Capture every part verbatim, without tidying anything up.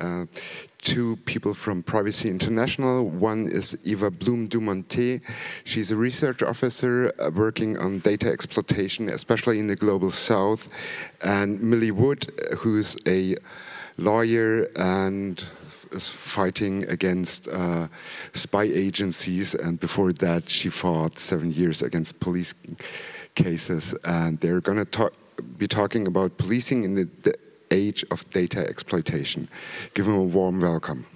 uh, two people from Privacy International. One is Eva Blum-Dumontet. She's a research officer uh, working on data exploitation, especially in the Global South. And Millie Wood, who's a lawyer and is fighting against uh, spy agencies, and before that she fought seven years against police cases. And they're going to talk, be talking about policing in the, the age of data exploitation. Give them a warm welcome.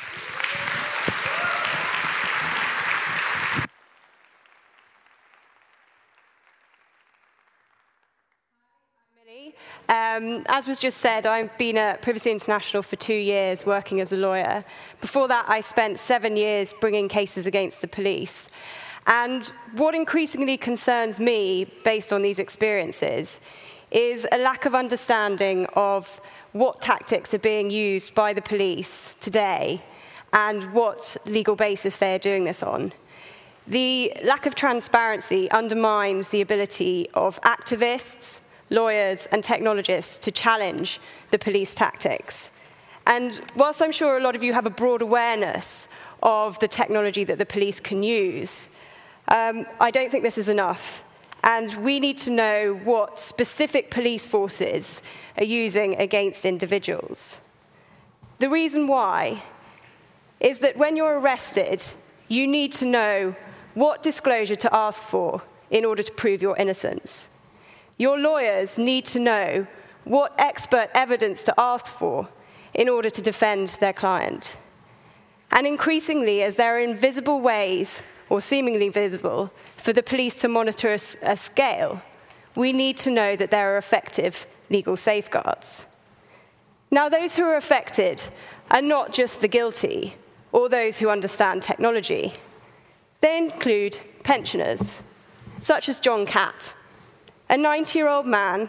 Um, as was just said, I've been at Privacy International for two years working as a lawyer. Before that, I spent seven years bringing cases against the police. And what increasingly concerns me, based on these experiences, is a lack of understanding of what tactics are being used by the police today and what legal basis they are doing this on. The lack of transparency undermines the ability of activists, lawyers and technologists to challenge the police tactics. And whilst I'm sure a lot of you have a broad awareness of the technology that the police can use, um, I don't think this is enough. And we need to know what specific police forces are using against individuals. The reason why is that when you're arrested, you need to know what disclosure to ask for in order to prove your innocence. Your lawyers need to know what expert evidence to ask for in order to defend their client. And increasingly, as there are invisible ways, or seemingly visible, for the police to monitor a, a scale, we need to know that there are effective legal safeguards. Now, those who are affected are not just the guilty or those who understand technology. They include pensioners, such as John Catt, a ninety-year-old man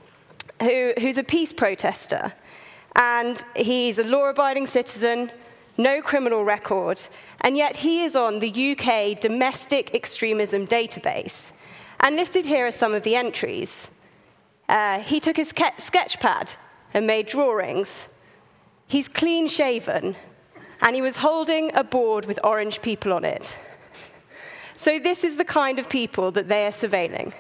who, who's a peace protester, and he's a law-abiding citizen, no criminal record, and yet he is on the U K Domestic Extremism Database. And listed here are some of the entries. Uh, he took his sketch pad and made drawings. He's clean-shaven, and he was holding a board with orange people on it. So this is the kind of people that they are surveilling.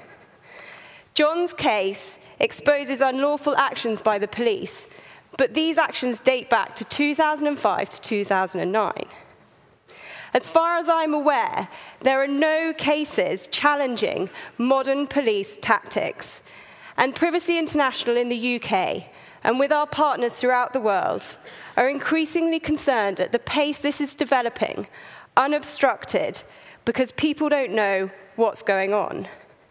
John's case exposes unlawful actions by the police, but these actions date back to two thousand five to two thousand nine. As far as I'm aware, there are no cases challenging modern police tactics. And Privacy International in the U K, and with our partners throughout the world, are increasingly concerned at the pace this is developing, unobstructed, because people don't know what's going on.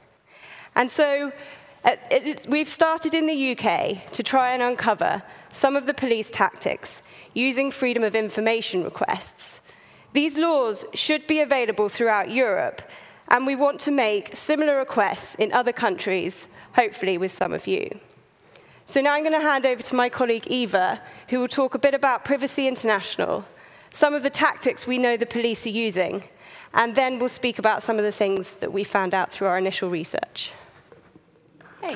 And so uh, it, we've started in the U K to try and uncover some of the police tactics using freedom of information requests. These laws should be available throughout Europe, and we want to make similar requests in other countries, hopefully with some of you. So now I'm going to hand over to my colleague Eva, who will talk a bit about Privacy International, some of the tactics we know the police are using, and then we'll speak about some of the things that we found out through our initial research. Hey.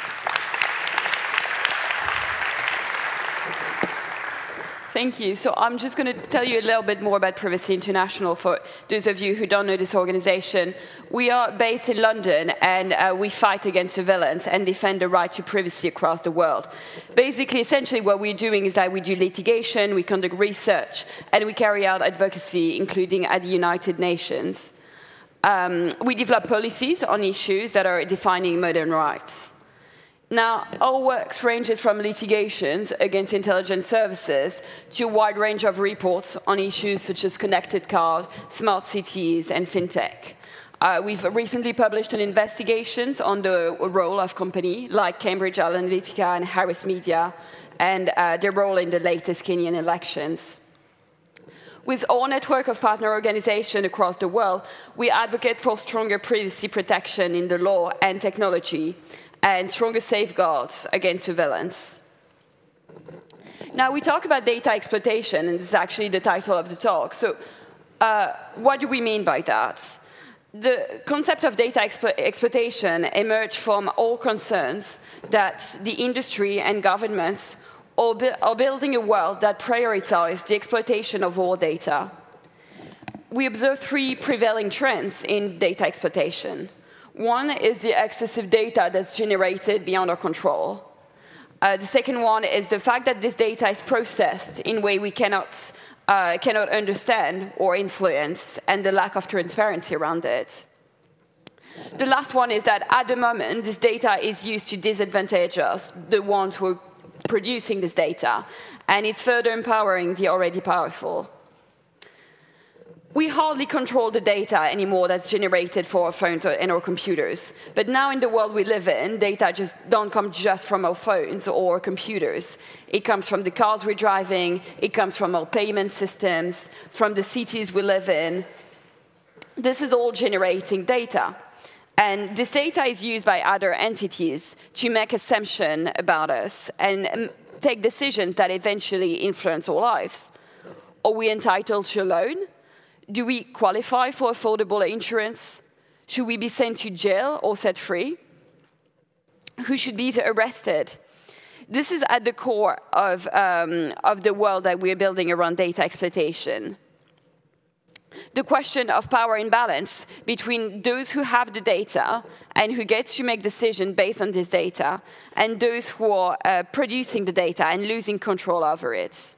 Thank you. So I'm just going to tell you a little bit more about Privacy International for those of you who don't know this organization. We are based in London, and uh, we fight against surveillance and defend the right to privacy across the world. Basically, essentially what we're doing is that we do litigation, we conduct research, and we carry out advocacy, including at the United Nations. Um, we develop policies on issues that are defining modern rights. Now, our work ranges from litigations against intelligence services to a wide range of reports on issues such as connected cars, smart cities, and fintech. Uh, we've recently published an investigation on the role of companies like Cambridge Analytica and Harris Media and uh, their role in the latest Kenyan elections. With our network of partner organizations across the world, we advocate for stronger privacy protection in the law and technology, and stronger safeguards against surveillance. Now, we talk about data exploitation, and this is actually the title of the talk. So uh, what do we mean by that? The concept of data explo exploitation emerged from all concerns that the industry and governments or, bu or building a world that prioritizes the exploitation of all data. We observe three prevailing trends in data exploitation. One is the excessive data that's generated beyond our control. Uh, the second one is the fact that this data is processed in a way we cannot, uh, cannot understand or influence, and the lack of transparency around it. The last one is that at the moment, this data is used to disadvantage us, the ones who are producing this data, and it's further empowering the already powerful. We hardly control the data anymore that's generated for our phones and our computers. But now in the world we live in, data just don't come just from our phones or computers. It comes from the cars we're driving, it comes from our payment systems, from the cities we live in. This is all generating data. And this data is used by other entities to make assumptions about us and take decisions that eventually influence our lives. Are we entitled to a loan? Do we qualify for affordable insurance? Should we be sent to jail or set free? Who should be arrested? This is at the core of, um, of the world that we're building around data exploitation. The question of power imbalance between those who have the data and who get to make decisions based on this data, and those who are uh, producing the data and losing control over it.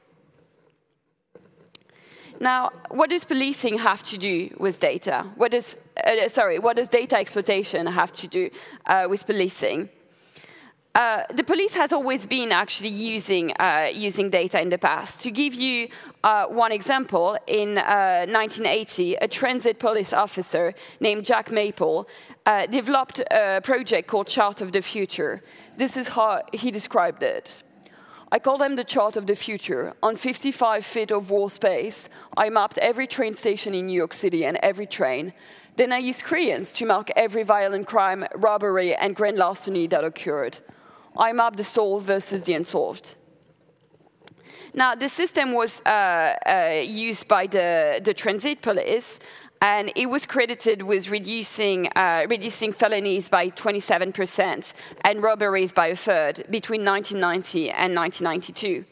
Now, what does policing have to do with data? What does, uh, sorry, what does data exploitation have to do uh, with policing? Uh, the police has always been actually using, uh, using data in the past. To give you uh, one example, in uh, nineteen eighty, a transit police officer named Jack Maple uh, developed a project called Chart of the Future. This is how he described it. I call them the chart of the future. On fifty-five feet of wall space, I mapped every train station in New York City and every train. Then I used crayons to mark every violent crime, robbery, and grand larceny that occurred. I mapped the solved versus the unsolved. Now, this system was uh, uh, used by the, the transit police, and it was credited with reducing, uh, reducing felonies by twenty-seven percent and robberies by a third between nineteen ninety and nineteen ninety-two.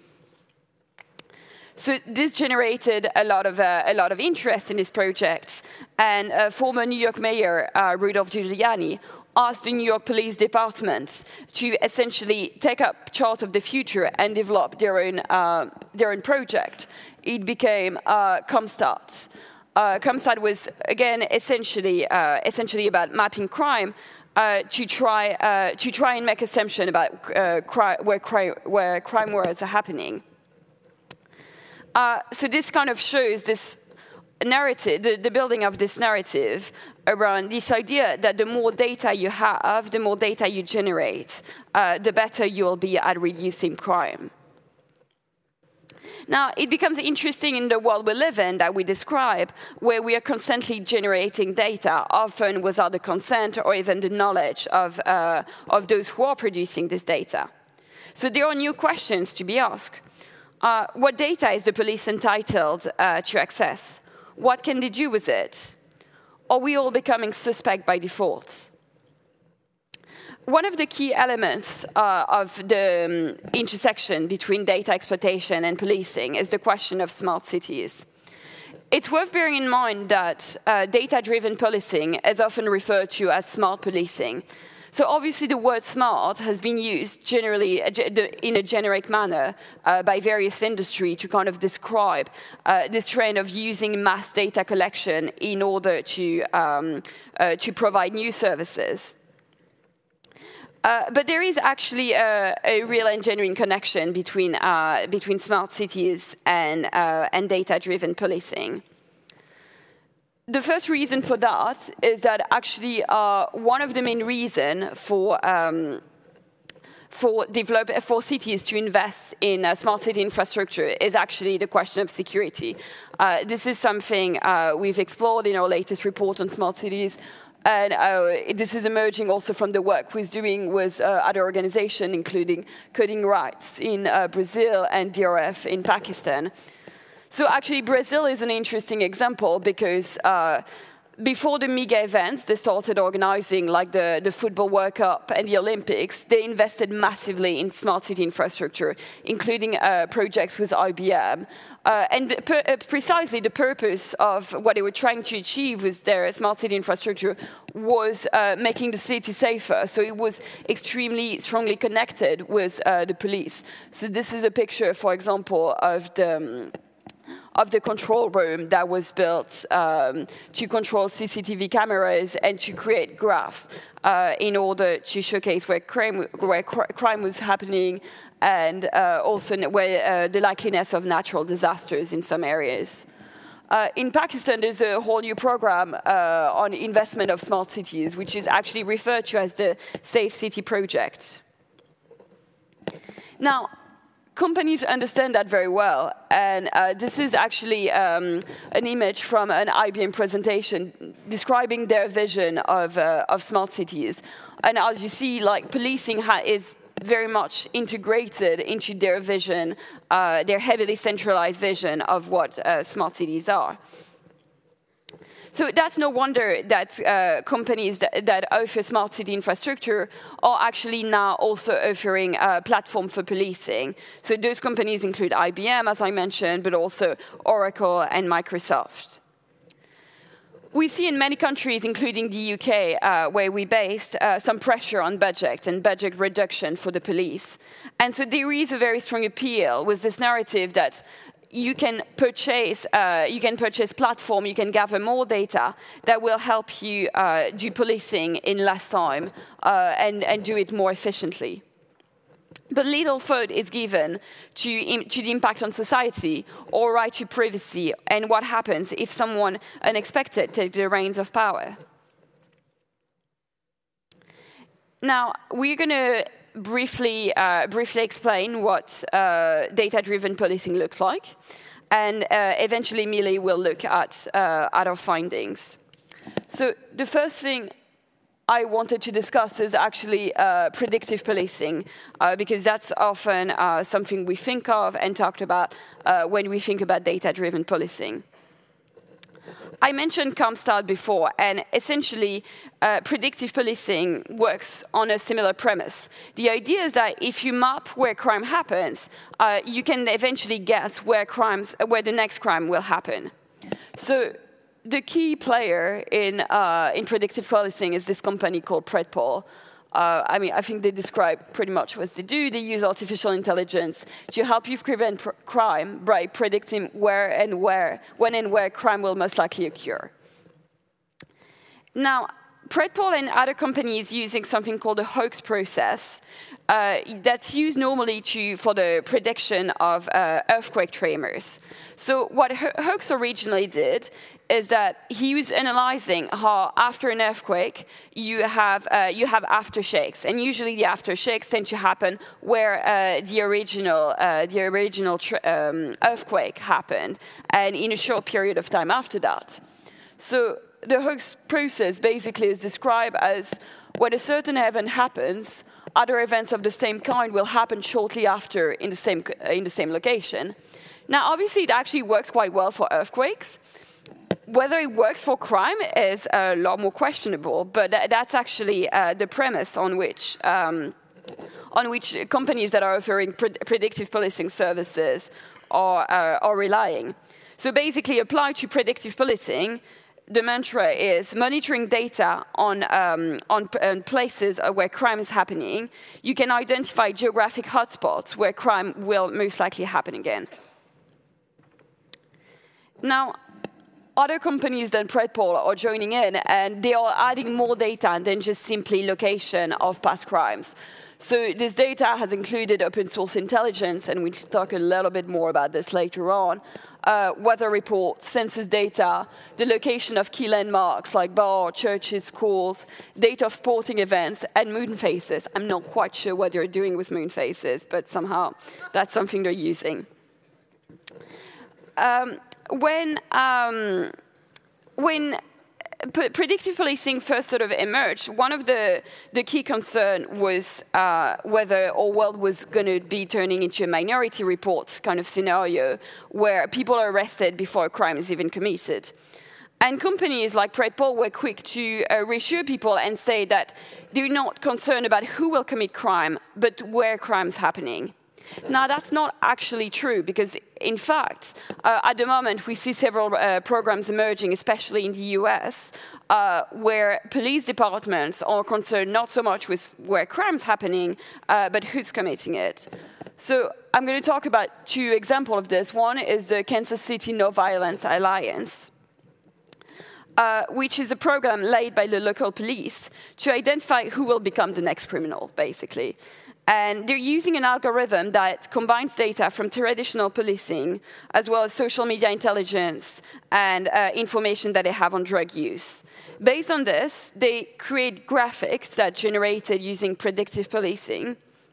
So this generated a lot of, uh, a lot of interest in this project, and uh, former New York Mayor uh, Rudolph Giuliani asked the New York Police Department to essentially take up Chart of the Future and develop their own, uh, their own project. It became uh, CompStat. Uh, CompStat was, again, essentially, uh, essentially about mapping crime uh, to, try, uh, to try and make assumptions about uh, cri where, cri where crime was happening. Uh, so this kind of shows this narrative, the, the building of this narrative around this idea that the more data you have, the more data you generate, uh, the better you'll be at reducing crime. Now, it becomes interesting in the world we live in that we describe, where we are constantly generating data, often without the consent or even the knowledge of, uh, of those who are producing this data. So there are new questions to be asked. Uh, what data is the police entitled uh, to access? What can they do with it? Are we all becoming suspect by default? One of the key elements uh, of the um, intersection between data exploitation and policing is the question of smart cities. It's worth bearing in mind that uh, data-driven policing is often referred to as smart policing. So obviously the word smart has been used generally in a generic manner uh, by various industries to kind of describe uh, this trend of using mass data collection in order to, um, uh, to provide new services. Uh, but there is actually a, a real and genuine connection between, uh, between smart cities and, uh, and data-driven policing. The first reason for that is that actually uh, one of the main reasons for, um, for, develop, for cities to invest in uh, smart city infrastructure is actually the question of security. Uh, this is something uh, we've explored in our latest report on smart cities. And uh, this is emerging also from the work we're doing with uh, other organizations, including Coding Rights in uh, Brazil and D R F in Pakistan. So actually, Brazil is an interesting example because uh, before the mega events, they started organizing like the, the Football World Cup and the Olympics. They invested massively in smart city infrastructure, including uh, projects with I B M. Uh, and per, uh, precisely the purpose of what they were trying to achieve with their smart city infrastructure was uh, making the city safer. So it was extremely strongly connected with uh, the police. So this is a picture, for example, of the... Um, of the control room that was built um, to control C C T V cameras and to create graphs uh, in order to showcase where crime, where cr crime was happening and uh, also where uh, the likeliness of natural disasters in some areas. Uh, in Pakistan, there's a whole new program uh, on investment of smart cities, which is actually referred to as the Safe City Project. Now, companies understand that very well, and uh, this is actually um, an image from an I B M presentation describing their vision of, uh, of smart cities. And as you see, like policing ha is very much integrated into their vision, uh, their heavily centralized vision of what uh, smart cities are. So that's no wonder that uh, companies that, that offer smart city infrastructure are actually now also offering a platform for policing. So those companies include I B M, as I mentioned, but also Oracle and Microsoft. We see in many countries, including the U K, uh, where we based, uh, some pressure on budget and budget reduction for the police. And so there is a very strong appeal with this narrative that you can purchase, uh, you can purchase platform, you can gather more data that will help you uh, do policing in less time uh, and, and do it more efficiently. But little thought is given to, im to the impact on society or right to privacy and what happens if someone unexpected takes the reins of power. Now, we're going to briefly, uh, briefly explain what uh, data-driven policing looks like, and uh, eventually Millie will look at, uh, at our findings. So the first thing I wanted to discuss is actually uh, predictive policing, uh, because that's often uh, something we think of and talked about uh, when we think about data-driven policing. I mentioned CompStat before, and essentially, uh, predictive policing works on a similar premise. The idea is that if you map where crime happens, uh, you can eventually guess where, crimes, where the next crime will happen. So the key player in, uh, in predictive policing is this company called Predpol. Uh, I mean, I think they describe pretty much what they do. They use artificial intelligence to help you prevent pr crime by predicting where and where, when and where crime will most likely occur. Now, Predpol and other companies using something called the hoax process uh, that's used normally to, for the prediction of uh, earthquake tremors. So what Ho hoax originally did is that he was analyzing how after an earthquake you have uh, you have aftershocks, and usually the aftershocks tend to happen where uh, the original uh, the original tr um, earthquake happened, and in a short period of time after that. So the hoax process basically is described as when a certain event happens, other events of the same kind will happen shortly after in the same in the same location. Now, obviously, it actually works quite well for earthquakes. Whether it works for crime is a lot more questionable, but that's actually uh, the premise on which, um, on which companies that are offering pred predictive policing services are, uh, are relying. So basically, applied to predictive policing, the mantra is monitoring data on, um, on, on places where crime is happening. You can identify geographic hotspots where crime will most likely happen again. Now, other companies than Predpol are joining in, and they are adding more data than just simply location of past crimes. So this data has included open source intelligence, and we'll talk a little bit more about this later on, uh, weather reports, census data, the location of key landmarks like bars, churches, schools, data of sporting events, and moon phases. I'm not quite sure what they're doing with moon phases, but somehow that's something they're using. Um, When, um, when predictive policing first sort of emerged, one of the, the key concerns was uh, whether our world was going to be turning into a minority report kind of scenario where people are arrested before a crime is even committed. And companies like Predpol were quick to uh, reassure people and say that they're not concerned about who will commit crime, but where crime's happening. Now, that's not actually true, because, in fact, uh, at the moment, we see several uh, programs emerging, especially in the U S, uh, where police departments are concerned not so much with where crime's happening, uh, but who's committing it. So I'm going to talk about two examples of this. One is the Kansas City No Violence Alliance, uh, which is a program led by the local police to identify who will become the next criminal, basically. And they're using an algorithm that combines data from traditional policing, as well as social media intelligence and uh, information that they have on drug use. Based on this, they create graphics that are generated using predictive policing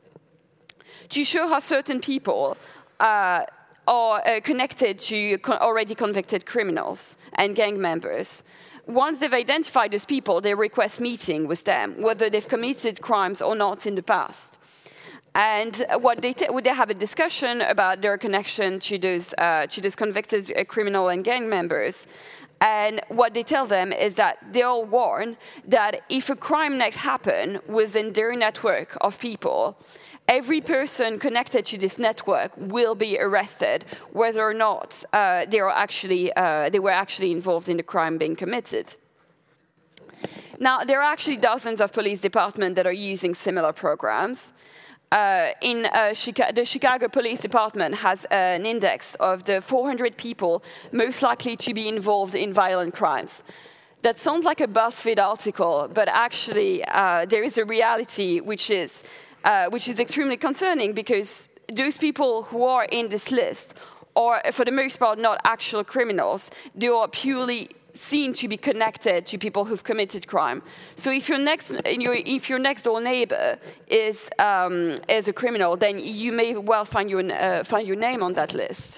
to show how certain people uh, are uh, connected to co- already convicted criminals and gang members. Once they've identified those people, they request meeting with them, whether they've committed crimes or not in the past. And what they, t- they have a discussion about their connection to those, uh, to those convicted uh, criminal and gang members. And what they tell them is that they all warn that if a crime next happen within their network of people, every person connected to this network will be arrested, whether or not uh, they, are actually, uh, they were actually involved in the crime being committed. Now, there are actually dozens of police departments that are using similar programs. Uh, in uh, Chica- the Chicago Police Department has uh, an index of the four hundred people most likely to be involved in violent crimes. That sounds like a BuzzFeed article, but actually uh, there is a reality which is, uh, which is extremely concerning, because those people who are in this list are, for the most part, not actual criminals. They are purely seen to be connected to people who've committed crime. So if your next, if your next door neighbor is um, is a criminal, then you may well find your uh, find your name on that list.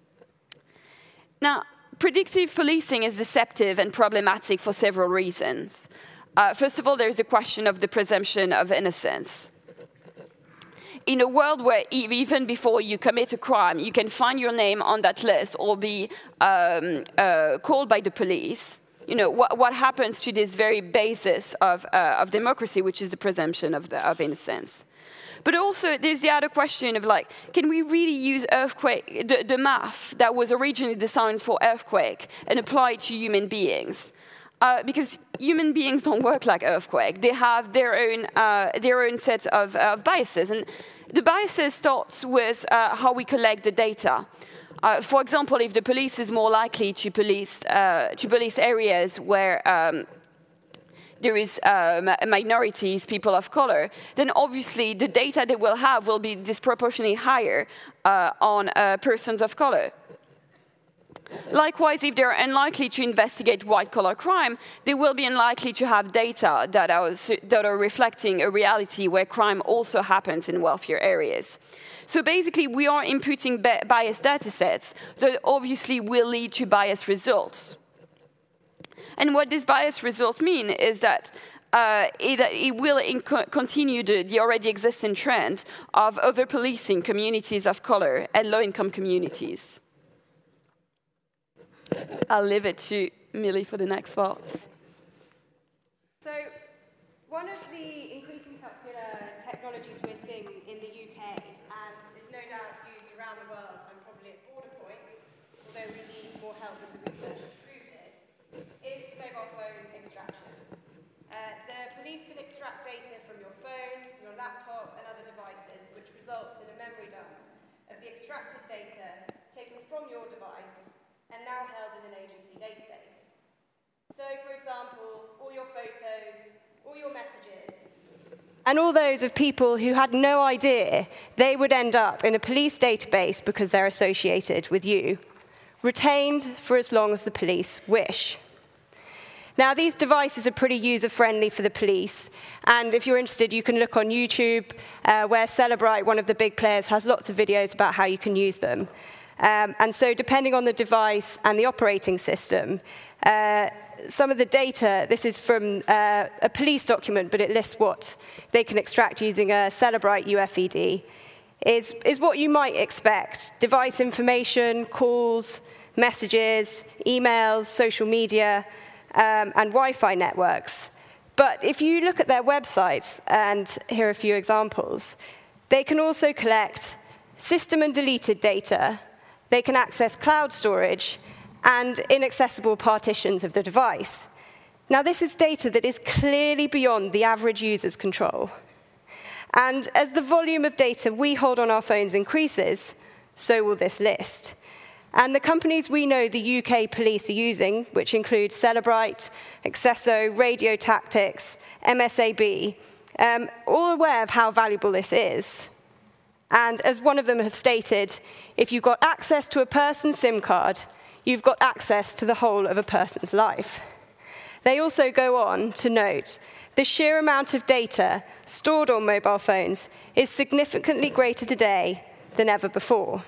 Now, predictive policing is deceptive and problematic for several reasons. Uh, first of all, there's the question of the presumption of innocence. In a world where even before you commit a crime, you can find your name on that list or be um, uh, called by the police, you know, what, what happens to this very basis of, uh, of democracy, which is the presumption of, the, of innocence? But also, there's the other question of, like, can we really use earthquake, the, the math that was originally designed for earthquake, and apply it to human beings? Uh, because human beings don't work like earthquake. They have their own, uh, their own set of, uh, of biases. And the biases starts with uh, how we collect the data. Uh, for example, if the police is more likely to police, uh, to police areas where um, there is um, minorities, people of color, then obviously the data they will have will be disproportionately higher uh, on uh, persons of color. Likewise, if they're unlikely to investigate white-collar crime, they will be unlikely to have data that are, that are reflecting a reality where crime also happens in wealthier areas. So basically, we are inputting biased data sets that obviously will lead to biased results. And what these biased results mean is that uh, it, it will continue the, the already existing trend of over-policing communities of color and low-income communities. I'll leave it to Millie for the next parts. So, one of the increasingly popular technologies we're seeing in the U K, and is no doubt used around the world and probably at border points, although we need more help with the research to prove this, is mobile phone extraction. Uh, the police can extract data from your phone, your laptop, and other devices, which results in a memory dump of the extracted data taken from your device and now held in an agency database. So, for example, all your photos, all your messages, and all those of people who had no idea they would end up in a police database because they're associated with you, retained for as long as the police wish. Now, these devices are pretty user-friendly for the police, and if you're interested, you can look on YouTube, uh, where Cellebrite, one of the big players, has lots of videos about how you can use them. Um, and so depending on the device and the operating system, uh, some of the data, this is from uh, a police document, but it lists what they can extract using a Cellebrite U F E D, is, is what you might expect. Device information, calls, messages, emails, social media, um, and Wi-Fi networks. But if you look at their websites, and here are a few examples, they can also collect system and deleted data, they can access cloud storage, and inaccessible partitions of the device. Now, this is data that is clearly beyond the average user's control. And as the volume of data we hold on our phones increases, so will this list. And the companies we know the U K police are using, which include Cellebrite, Accesso, Radio Tactics, M S A B, um, all aware of how valuable this is. And as one of them have stated, if you've got access to a person's SIM card, you've got access to the whole of a person's life. They also go on to note the sheer amount of data stored on mobile phones is significantly greater today than ever before.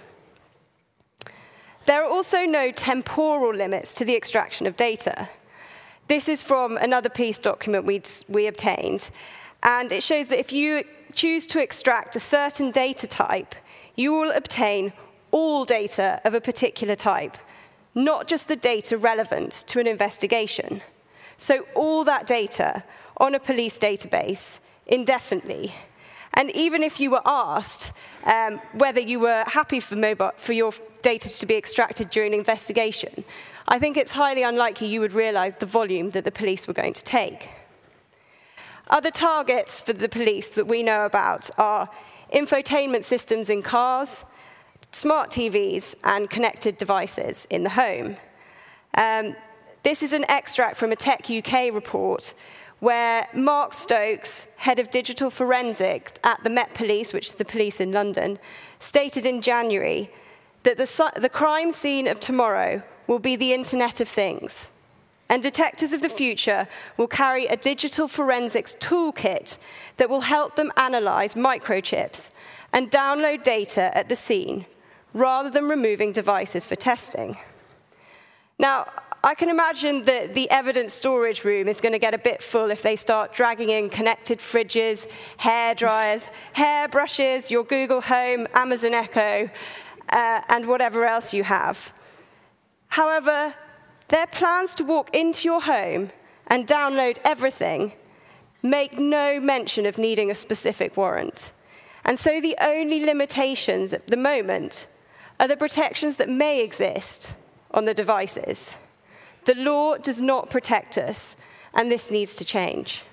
There are also no temporal limits to the extraction of data. This is from another police document we'd, we obtained, and it shows that if you choose to extract a certain data type, you will obtain all data of a particular type, not just the data relevant to an investigation. So all that data on a police database indefinitely. And even if you were asked um, whether you were happy for, mobile, for your data to be extracted during an investigation, I think it's highly unlikely you would realize the volume that the police were going to take. Other targets for the police that we know about are infotainment systems in cars, smart T Vs, and connected devices in the home. Um, this is an extract from a Tech U K report where Mark Stokes, head of digital forensics at the Met Police, which is the police in London, stated in January that the, the crime scene of tomorrow will be the Internet of Things. And detectives of the future will carry a digital forensics toolkit that will help them analyze microchips and download data at the scene, rather than removing devices for testing. Now, I can imagine that the evidence storage room is going to get a bit full if they start dragging in connected fridges, hair dryers, hair brushes, your Google Home, Amazon Echo, uh, and whatever else you have. However, their plans to walk into your home and download everything make no mention of needing a specific warrant. And so the only limitations at the moment are the protections that may exist on the devices. The law does not protect us, and this needs to change.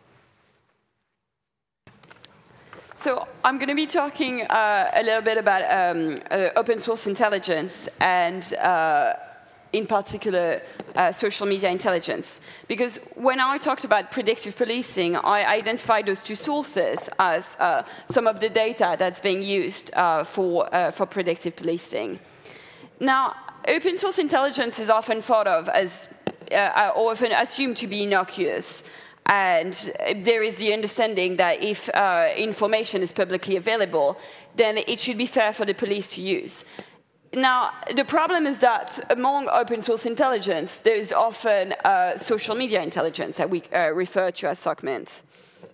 So I'm going to be talking uh, a little bit about um, uh, open source intelligence and uh, in particular uh, social media intelligence. Because when I talked about predictive policing, I identified those two sources as uh, some of the data that's being used uh, for, uh, for predictive policing. Now, open source intelligence is often thought of as, uh, or often assumed to be innocuous. And there is the understanding that if uh, information is publicly available, then it should be fair for the police to use. Now, the problem is that among open source intelligence, there is often uh, social media intelligence that we uh, refer to as SOCMINT.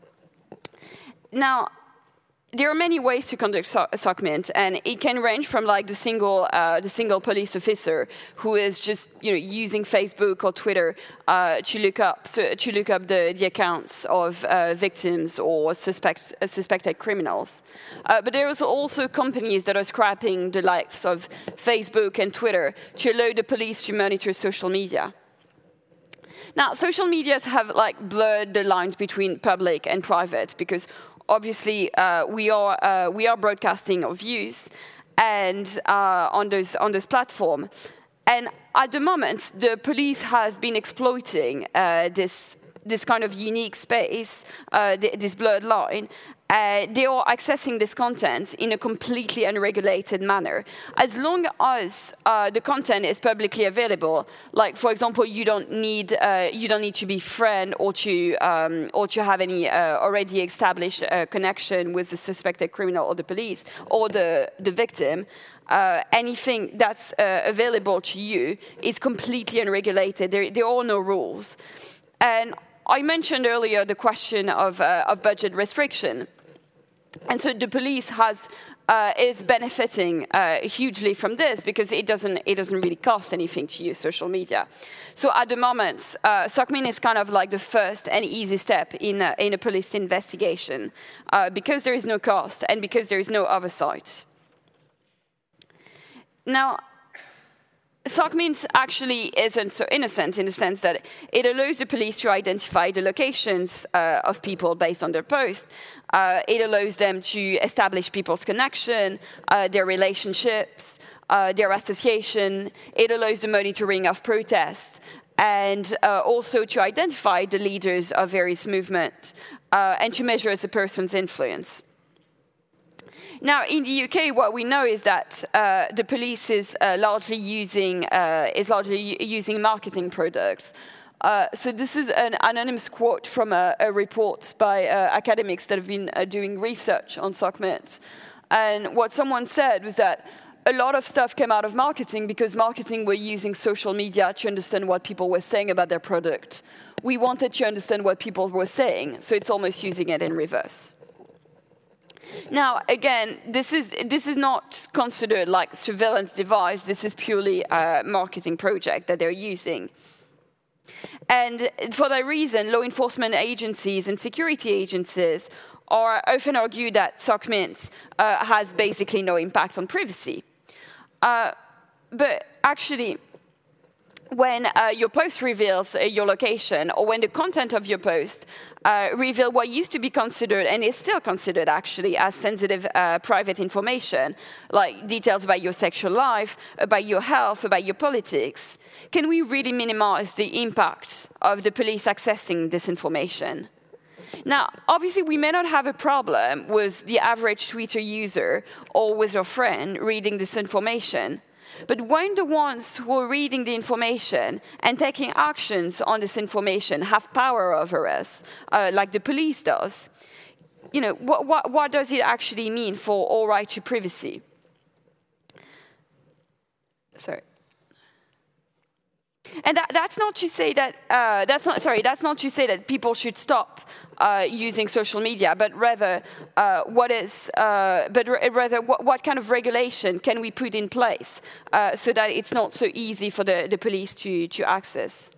Now, there are many ways to conduct SOCMINT, and it can range from like the single, uh, the single police officer who is just, you know, using Facebook or Twitter uh, to look up so, to look up the, the accounts of uh, victims or suspect, uh, suspected criminals. Uh, but there are also companies that are scrapping the likes of Facebook and Twitter to allow the police to monitor social media. Now, social medias have like blurred the lines between public and private because obviously, uh, we are uh, we are broadcasting our views, and uh, on those on this platform, and at the moment, the police have been exploiting uh, this this kind of unique space, uh, this blurred line. Uh, they are accessing this content in a completely unregulated manner. As long as uh, the content is publicly available, like for example, you don't need uh, you don't need to be friend or to um, or to have any uh, already established uh, connection with the suspected criminal or the police or the the victim. Uh, anything that's uh, available to you is completely unregulated. There, there are no rules. And I mentioned earlier the question of, uh, of budget restriction. And so the police has uh, is benefiting uh, hugely from this because it doesn't, it doesn't really cost anything to use social media. So at the moment, uh, SOCMIN is kind of like the first and easy step in a, in a police investigation uh, because there is no cost and because there is no oversight. Now, SOCMIN actually isn't so innocent in the sense that it allows the police to identify the locations uh, of people based on their posts. Uh, it allows them to establish people's connection, uh, their relationships, uh, their association. It allows the monitoring of protests and uh, also to identify the leaders of various movements uh, and to measure the person's influence. Now, in the U K, what we know is that uh, the police is uh, largely using uh, is largely using marketing products. Uh, so this is an anonymous quote from a, a report by uh, academics that have been uh, doing research on SOCMINT. And what someone said was that a lot of stuff came out of marketing because marketing were using social media to understand what people were saying about their product. We wanted to understand what people were saying, so it's almost using it in reverse. Now, again, this is, this is not considered like surveillance device. This is purely a marketing project that they're using. And for that reason, law enforcement agencies and security agencies are often argue that SOCMINT uh, has basically no impact on privacy. Uh, but actually, when uh, your post reveals uh, your location, or when the content of your post uh, reveal what used to be considered, and is still considered actually, as sensitive uh, private information, like details about your sexual life, about your health, about your politics, can we really minimize the impact of the police accessing this information? Now, obviously, we may not have a problem with the average Twitter user or with your friend reading this information. But when the ones who are reading the information and taking actions on this information have power over us, uh, like the police does, you know, what, what, what does it actually mean for all right to privacy? Sorry. And that, that's not to say that uh, that's not sorry. That's not to say that people should stop uh, using social media, but rather, uh, what is, uh, but rather, what, what kind of regulation can we put in place uh, so that it's not so easy for the, the police to to access?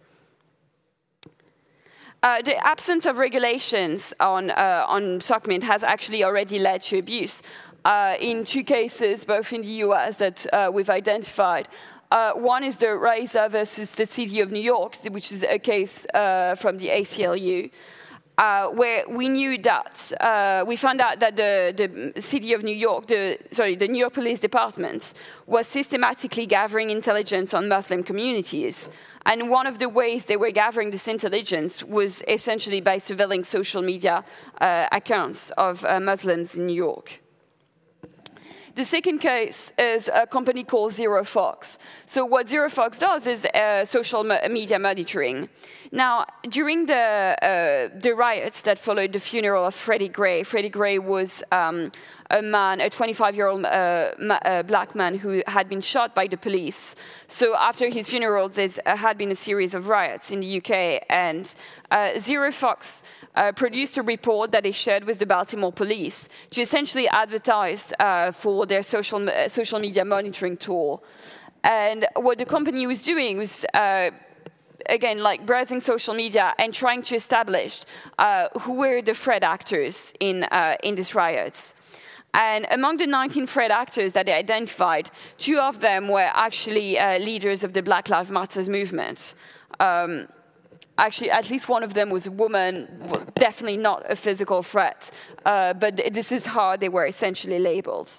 Uh, the absence of regulations on uh, on SOCMINT has actually already led to abuse uh, in two cases, both in the U S that uh, we've identified. Uh, one is the Raisa versus the City of New York, which is a case uh, from the A C L U, uh, where we knew that, uh, we found out that the, the City of New York, the, sorry, the New York Police Department was systematically gathering intelligence on Muslim communities. And one of the ways they were gathering this intelligence was essentially by surveilling social media uh, accounts of uh, Muslims in New York. The second case is a company called ZeroFox. So what ZeroFox does is uh, social media monitoring. Now, during the, uh, the riots that followed the funeral of Freddie Gray, Freddie Gray was um, a man, a twenty-five-year-old uh, uh, black man who had been shot by the police. So after his funeral, there uh, had been a series of riots in the U K, and uh, ZeroFox Uh, produced a report that they shared with the Baltimore police to essentially advertise uh, for their social, uh, social media monitoring tool. And what the company was doing was, uh, again, like browsing social media and trying to establish uh, who were the threat actors in, uh, in these riots. And among the nineteen threat actors that they identified, two of them were actually uh, leaders of the Black Lives Matter movement. Um, Actually, at least one of them was a woman, well, definitely not a physical threat, uh, but this is how they were essentially labeled.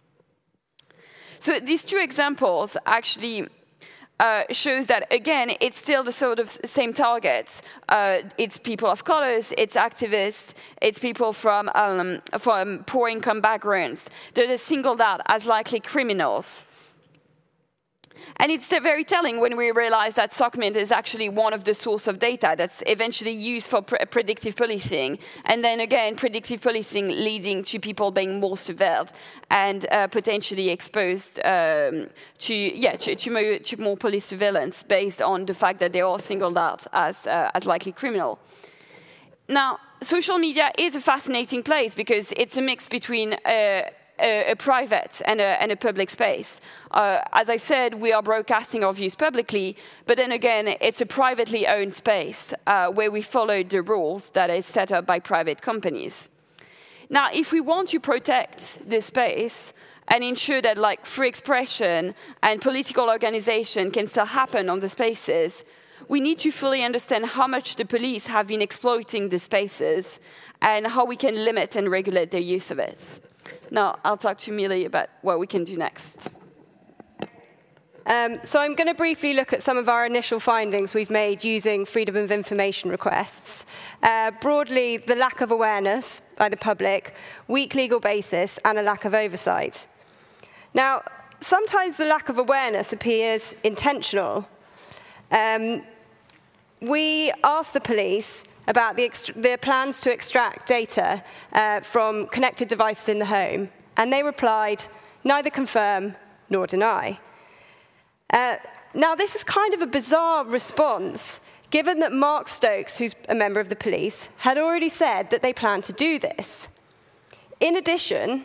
So these two examples actually uh, shows that, again, it's still the sort of same targets. Uh, it's people of colors, it's activists, it's people from, um, from poor income backgrounds that are singled out as likely criminals. And it's very telling when we realize that SOCMINT is actually one of the sources of data that's eventually used for pre predictive policing. And then again, predictive policing leading to people being more surveilled and uh, potentially exposed um, to, yeah, to, to, more, to more police surveillance based on the fact that they are singled out as, uh, as likely criminal. Now, social media is a fascinating place because it's a mix between uh, a, a private and a, and a public space. Uh, as I said, we are broadcasting our views publicly, but then again, it's a privately owned space uh, where we follow the rules that is set up by private companies. Now, if we want to protect this space and ensure that like free expression and political organization can still happen on the spaces, we need to fully understand how much the police have been exploiting the spaces and how we can limit and regulate their use of it. Now, I'll talk to Millie about what we can do next. Um, so I'm going to briefly look at some of our initial findings we've made using freedom of information requests. Uh, broadly, the lack of awareness by the public, weak legal basis, and a lack of oversight. Now, sometimes the lack of awareness appears intentional. Um, we asked the police about the their plans to extract data uh, from connected devices in the home, and they replied, neither confirm nor deny. Uh, now, this is kind of a bizarre response, given that Mark Stokes, who's a member of the police, had already said that they planned to do this. In addition,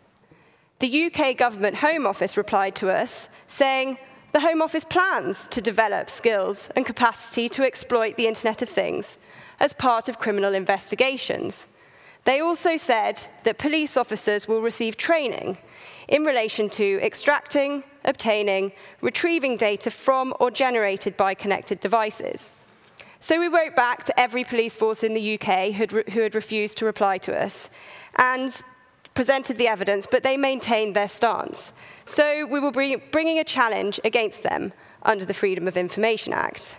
the U K Government Home Office replied to us, saying the Home Office plans to develop skills and capacity to exploit the Internet of Things as part of criminal investigations. They also said that police officers will receive training in relation to extracting, obtaining, retrieving data from or generated by connected devices. So we wrote back to every police force in the U K who had refused to reply to us and presented the evidence, but they maintained their stance. So we were bringing a challenge against them under the Freedom of Information Act.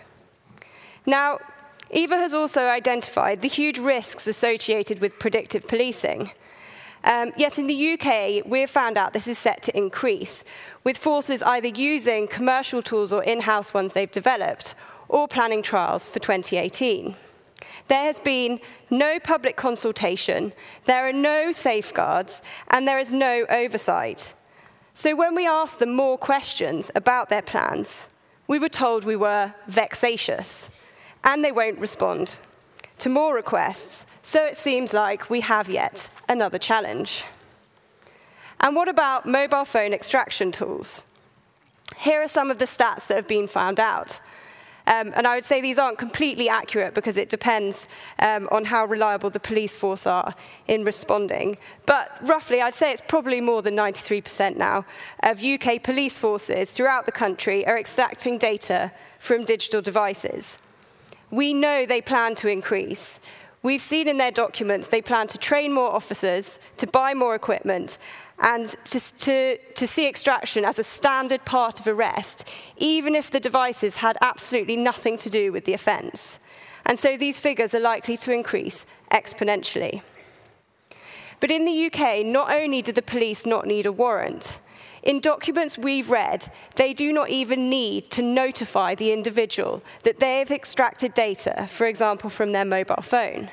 Now, Eva has also identified the huge risks associated with predictive policing. Um, yet in the U K, we've found out this is set to increase, with forces either using commercial tools or in-house ones they've developed, or planning trials for twenty eighteen. There has been no public consultation, there are no safeguards, and there is no oversight. So when we asked them more questions about their plans, we were told we were vexatious, and they won't respond to more requests, so it seems like we have yet another challenge. And what about mobile phone extraction tools? Here are some of the stats that have been found out. Um, and I would say these aren't completely accurate because it depends um, on how reliable the police force are in responding. But roughly, I'd say it's probably more than ninety-three percent now of U K police forces throughout the country are extracting data from digital devices. We know they plan to increase. We've seen in their documents they plan to train more officers, to buy more equipment, and to, to, to see extraction as a standard part of arrest, even if the devices had absolutely nothing to do with the offence. And so these figures are likely to increase exponentially. But in the U K, not only do the police not need a warrant, in documents we've read, they do not even need to notify the individual that they have extracted data, for example, from their mobile phone,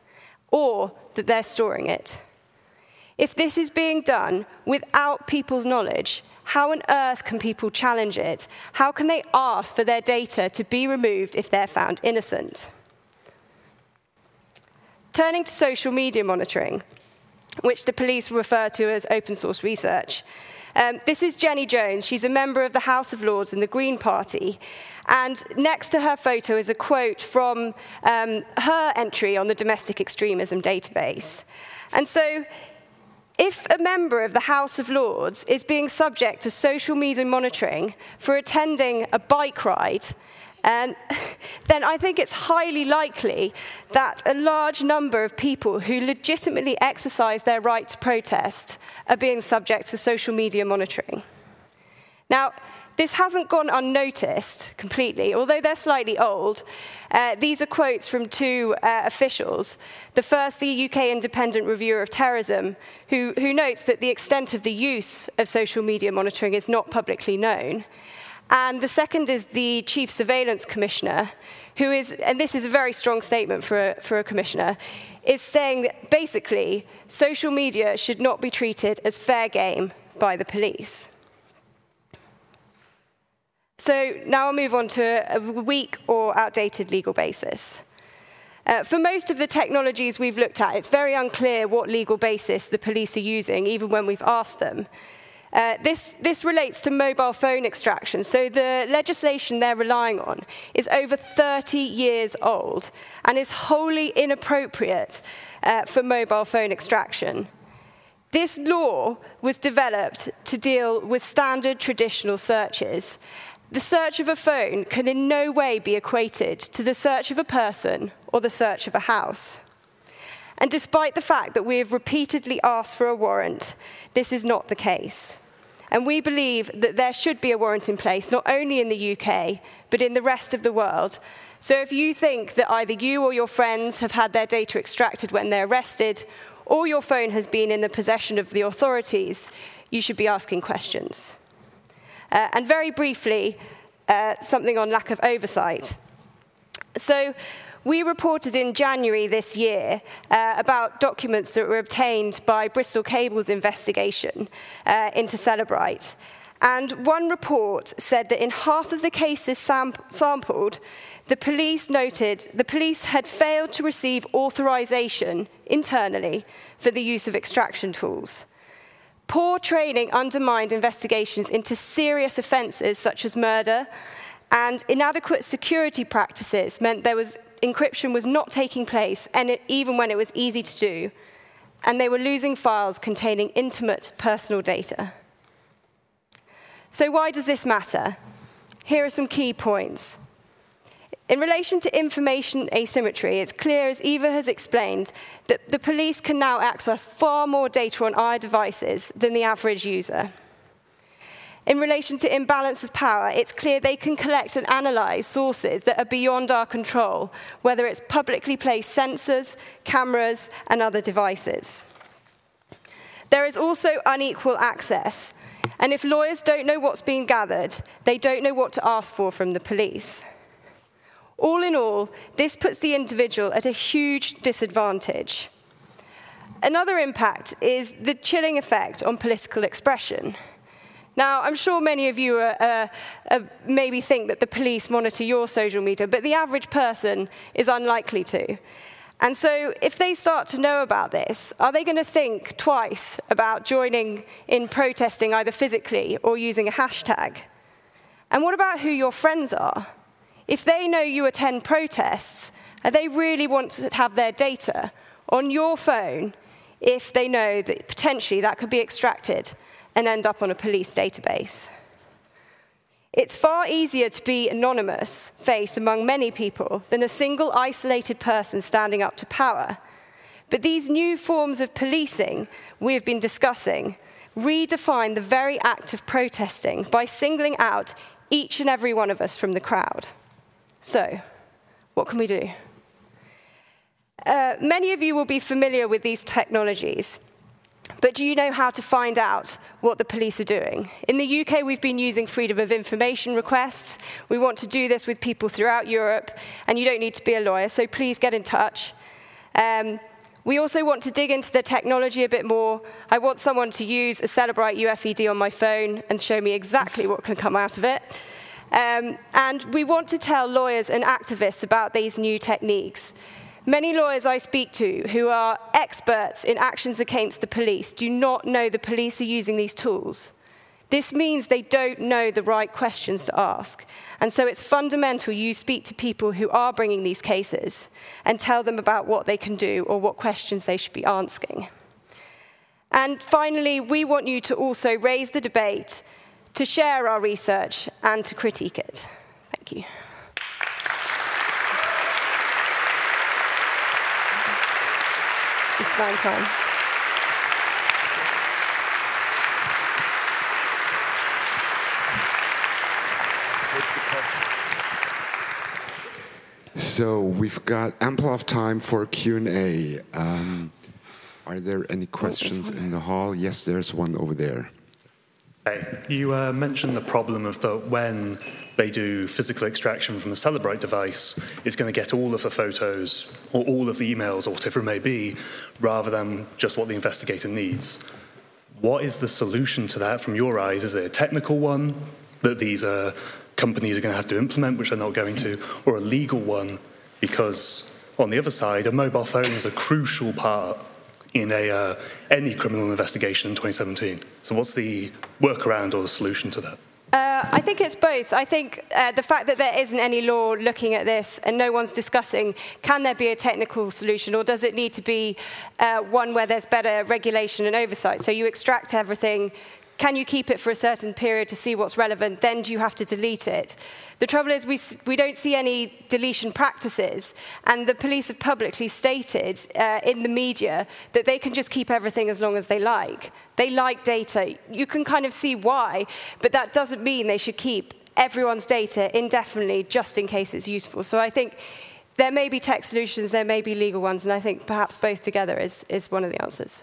or that they're storing it. If this is being done without people's knowledge, how on earth can people challenge it? How can they ask for their data to be removed if they're found innocent? Turning to social media monitoring, which the police refer to as open source research. Um, this is Jenny Jones. She's a member of the House of Lords in the Green Party. And next to her photo is a quote from um, her entry on the Domestic Extremism database. And so, if a member of the House of Lords is being subject to social media monitoring for attending a bike ride, and then I think it's highly likely that a large number of people who legitimately exercise their right to protest are being subject to social media monitoring. Now, this hasn't gone unnoticed completely, although they're slightly old. Uh, these are quotes from two uh, officials. The first, the U K Independent Reviewer of Terrorism, who, who notes that the extent of the use of social media monitoring is not publicly known. And the second is the Chief Surveillance Commissioner, who is, and this is a very strong statement for a, for a commissioner, is saying that basically social media should not be treated as fair game by the police. So now I'll move on to a weak or outdated legal basis. Uh, for most of the technologies we've looked at, it's very unclear what legal basis the police are using, even when we've asked them. Uh, this, this relates to mobile phone extraction. So the legislation they're relying on is over thirty years old and is wholly inappropriate uh, for mobile phone extraction. This law was developed to deal with standard traditional searches. The search of a phone can in no way be equated to the search of a person or the search of a house. And despite the fact that we have repeatedly asked for a warrant, this is not the case. And we believe that there should be a warrant in place, not only in the U K, but in the rest of the world. So if you think that either you or your friends have had their data extracted when they're arrested, or your phone has been in the possession of the authorities, you should be asking questions. Uh, and very briefly, uh, something on lack of oversight. So we reported in January this year uh, about documents that were obtained by Bristol Cable's investigation uh, into Cellebrite. And one report said that in half of the cases sam sampled, the police noted the police had failed to receive authorization internally for the use of extraction tools. Poor training undermined investigations into serious offences such as murder, and inadequate security practices meant there was encryption was not taking place, and it, even when it was easy to do, and they were losing files containing intimate personal data. So why does this matter? Here are some key points. In relation to information asymmetry, it's clear, as Eva has explained, that the police can now access far more data on our devices than the average user. In relation to imbalance of power, it's clear they can collect and analyze sources that are beyond our control, whether it's publicly placed sensors, cameras, and other devices. There is also unequal access, and if lawyers don't know what's being gathered, they don't know what to ask for from the police. All in all, this puts the individual at a huge disadvantage. Another impact is the chilling effect on political expression. Now, I'm sure many of you are, uh, uh, maybe think that the police monitor your social media, but the average person is unlikely to. And so if they start to know about this, are they going to think twice about joining in protesting either physically or using a hashtag? And what about who your friends are? If they know you attend protests, and they really want to have their data on your phone if they know that potentially that could be extracted and end up on a police database. It's far easier to be anonymous face among many people than a single isolated person standing up to power. But these new forms of policing we have been discussing redefine the very act of protesting by singling out each and every one of us from the crowd. So, what can we do? Uh, many of you will be familiar with these technologies, but do you know how to find out what the police are doing? In the U K, we've been using freedom of information requests. We want to do this with people throughout Europe, and you don't need to be a lawyer, so please get in touch. Um, we also want to dig into the technology a bit more. I want someone to use a Cellebrite U F E D on my phone and show me exactly what can come out of it. Um, and we want to tell lawyers and activists about these new techniques. Many lawyers I speak to who are experts in actions against the police do not know the police are using these tools. This means they don't know the right questions to ask. And so it's fundamental you speak to people who are bringing these cases and tell them about what they can do or what questions they should be asking. And finally, we want you to also raise the debate, to share our research, and to critique it. Thank you. It's fine time. So we've got ample of time for Q and A. Um, are there any questions in the hall? Yes, there's one over there. Hey, you uh, mentioned the problem of the when they do physical extraction from a Cellebrite device, it's going to get all of the photos or all of the emails or whatever it may be, rather than just what the investigator needs. What is the solution to that from your eyes? Is it a technical one that these uh, companies are going to have to implement, which they're not going to, or a legal one because on the other side, a mobile phone is a crucial part in a, uh, any criminal investigation in twenty seventeen. So what's the workaround or the solution to that? Uh, I think it's both. I think uh, the fact that there isn't any law looking at this and no one's discussing, can there be a technical solution, or does it need to be uh, one where there's better regulation and oversight? So you extract everything, can you keep it for a certain period to see what's relevant, then do you have to delete it? The trouble is we, we don't see any deletion practices, and the police have publicly stated uh, in the media that they can just keep everything as long as they like. They like data. You can kind of see why, but that doesn't mean they should keep everyone's data indefinitely just in case it's useful. So I think there may be tech solutions, there may be legal ones, and I think perhaps both together is, is one of the answers.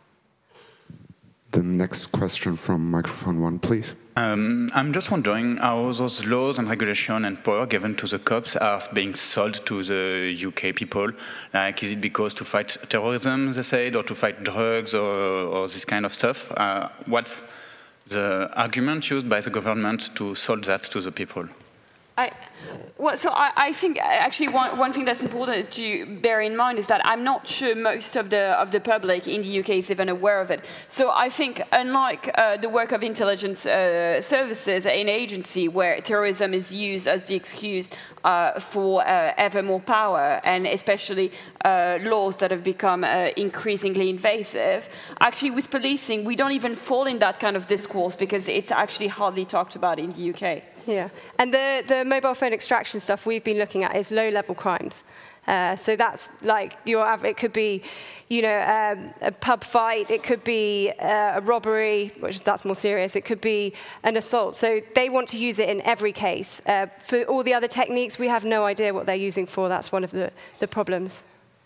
The next question from microphone one, please. Um, I'm just wondering how those laws and regulation and power given to the cops are being sold to the U K people. Like, is it because to fight terrorism, they said, or to fight drugs, or, or this kind of stuff? Uh, what's the argument used by the government to sell that to the people? I, well, so I, I think actually one, one thing that's important to bear in mind is that I'm not sure most of the of the public in the U K is even aware of it. So I think unlike uh, the work of intelligence uh, services in agency, where terrorism is used as the excuse uh, for uh, ever more power, and especially uh, laws that have become uh, increasingly invasive, actually with policing we don't even fall in that kind of discourse because it's actually hardly talked about in the U K. Yeah, and the, the mobile phone extraction stuff we've been looking at is low-level crimes. Uh, so that's like your, it could be, you know, um, a pub fight. It could be uh, a robbery, which that's more serious. It could be an assault. So they want to use it in every case. Uh, for all the other techniques, we have no idea what they're using for. That's one of the, the problems.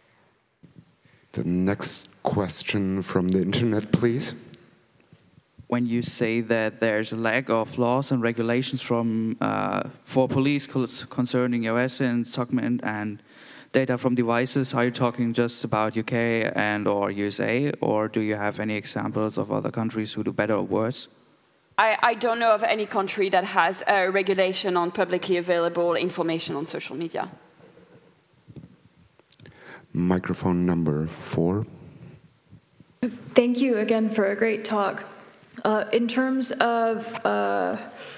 The next question from the internet, please. When you say that there's a lack of laws and regulations from uh, for police concerning O S and S O C M I N and data from devices, are you talking just about U K and or U S A, or do you have any examples of other countries who do better or worse? I, I don't know of any country that has a regulation on publicly available information on social media. Microphone number four. Thank you again for a great talk. Uh, in terms of uh,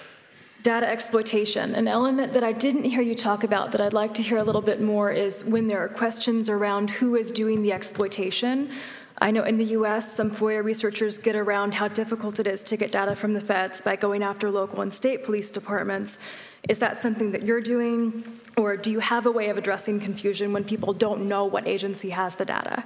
data exploitation, an element that I didn't hear you talk about that I'd like to hear a little bit more is when there are questions around who is doing the exploitation. I know in the U S some FOIA researchers get around how difficult it is to get data from the feds by going after local and state police departments. Is that something that you're doing, or do you have a way of addressing confusion when people don't know what agency has the data?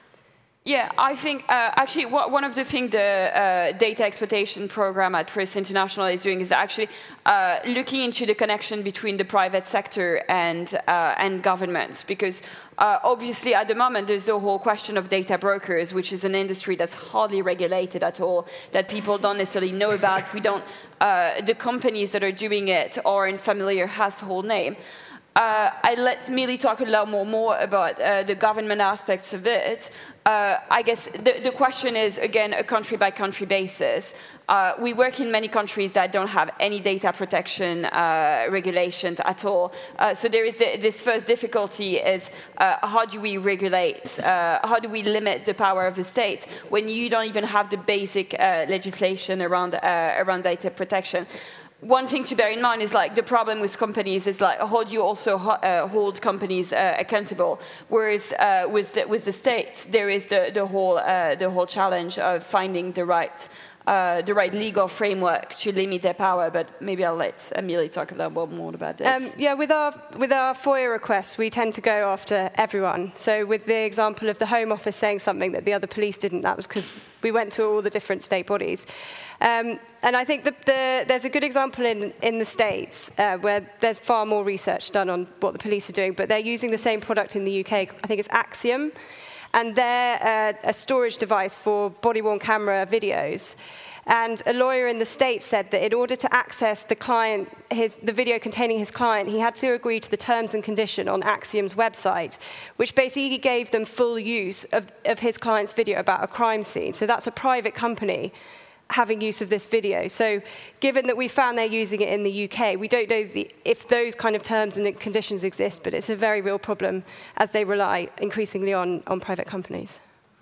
Yeah, I think uh, actually one of the things the uh, data exploitation program at Privacy International is doing is actually uh, looking into the connection between the private sector and uh, and governments, because uh, obviously at the moment there's the whole question of data brokers, which is an industry that's hardly regulated at all, that people don't necessarily know about. We don't uh, the companies that are doing it are in familiar household name. Uh, I let Millie talk a lot more, more about uh, the government aspects of it. Uh, I guess the, the question is, again, a country-by-country basis. Uh, we work in many countries that don't have any data protection uh, regulations at all. Uh, so there is the, this first difficulty is uh, how do we regulate, uh, how do we limit the power of the state when you don't even have the basic uh, legislation around, uh, around data protection. One thing to bear in mind is like the problem with companies is like how do you also uh, hold companies uh, accountable? Whereas uh, with the, with the states, there is the the whole uh, the whole challenge of finding the right uh, the right legal framework to limit their power. But maybe I'll let Amelie talk a little more about this. Um, yeah, with our with our FOIA requests, we tend to go after everyone. So with the example of the Home Office saying something that the other police didn't, that was because we went to all the different state bodies. Um, and I think that the, there's a good example in, in the States uh, where there's far more research done on what the police are doing, but they're using the same product in the U K. I think it's Axiom, and they're uh, a storage device for body-worn camera videos. And a lawyer in the States said that in order to access the client, his, the video containing his client, he had to agree to the terms and condition on Axiom's website, which basically gave them full use of, of his client's video about a crime scene. So that's a private company having use of this video. So given that we found they're using it in the U K, we don't know the, if those kind of terms and conditions exist, but it's a very real problem as they rely increasingly on, on private companies.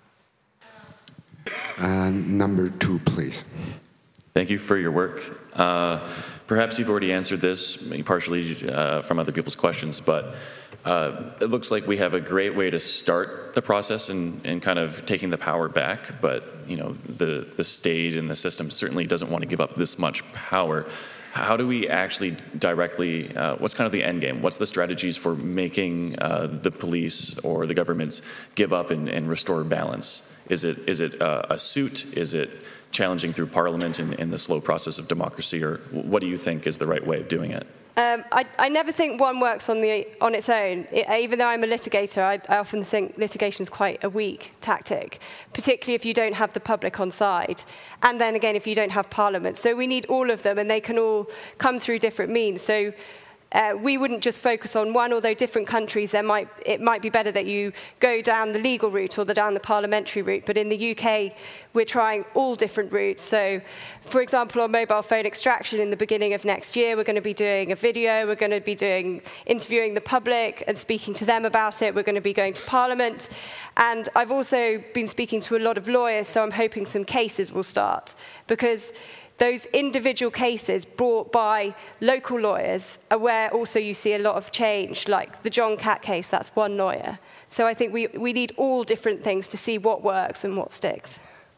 Uh, number two, please. Thank you for your work. Uh, perhaps you've already answered this, partially uh, from other people's questions, but uh, it looks like we have a great way to start the process and, and kind of taking the power back, but you know, the, the state and the system certainly doesn't want to give up this much power. How do we actually directly, uh, what's kind of the end game? What's the strategies for making uh, the police or the governments give up and, and restore balance? Is it, is it uh, a suit? Is it challenging through parliament in, in the slow process of democracy, or what do you think is the right way of doing it? Um, I, I never think one works on, the, on its own. It, even though I'm a litigator, I, I often think litigation is quite a weak tactic, particularly if you don't have the public on side. And then again, if you don't have parliament. So we need all of them, and they can all come through different means. So Uh, we wouldn't just focus on one, although different countries, there might, it might be better that you go down the legal route or the, down the parliamentary route. But in the U K, we're trying all different routes. So, for example, on mobile phone extraction in the beginning of next year, we're going to be doing a video. We're going to be doing interviewing the public and speaking to them about it. We're going to be going to Parliament. And I've also been speaking to a lot of lawyers, so I'm hoping some cases will start. Because those individual cases brought by local lawyers are where also you see a lot of change, like the John Catt case, that's one lawyer. So I think we, we need all different things to see what works and what sticks.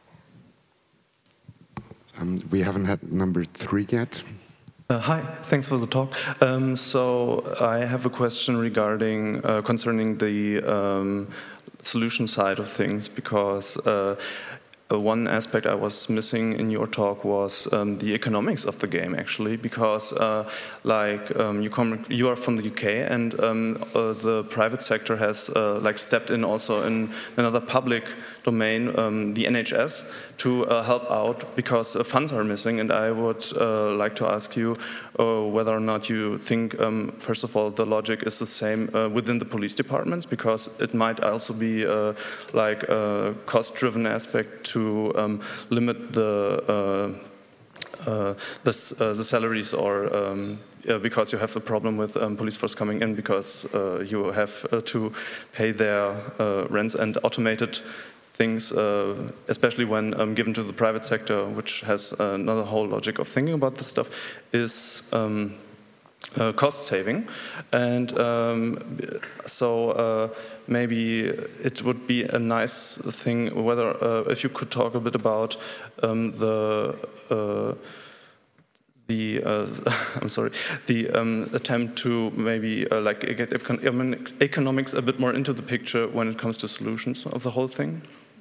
Um, we haven't had number three yet. Uh, hi, thanks for the talk. Um, so I have a question regarding, uh, concerning the um, solution side of things, because uh, Uh, one aspect I was missing in your talk was um, the economics of the game, actually, because uh, like um, you come, you are from the U K, and um, uh, the private sector has uh, like stepped in also in another public domain, um, the N H S, to uh, help out because uh, funds are missing. And I would uh, like to ask you uh, whether or not you think, um, first of all, the logic is the same uh, within the police departments, because it might also be uh, like a cost-driven aspect to to um, limit the uh, uh, the, uh, the salaries, or um, uh, because you have a problem with um, police force coming in because uh, you have uh, to pay their uh, rents, and automated things, uh, especially when um, given to the private sector, which has another whole logic of thinking about this stuff, is um, uh, cost saving. And um, so uh, maybe it would be a nice thing whether uh, if you could talk a bit about um, the uh, the uh, I'm sorry the um, attempt to maybe uh, like get economics a bit more into the picture when it comes to solutions of the whole thing.